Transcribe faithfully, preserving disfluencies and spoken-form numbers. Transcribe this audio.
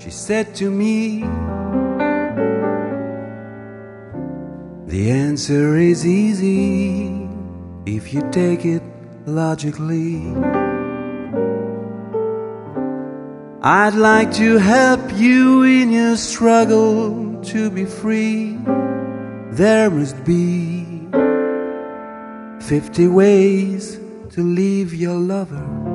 She said to me, the answer is easy if you take it logically. I'd like to help you in your struggle to be free. There must be fifty ways to leave your lover.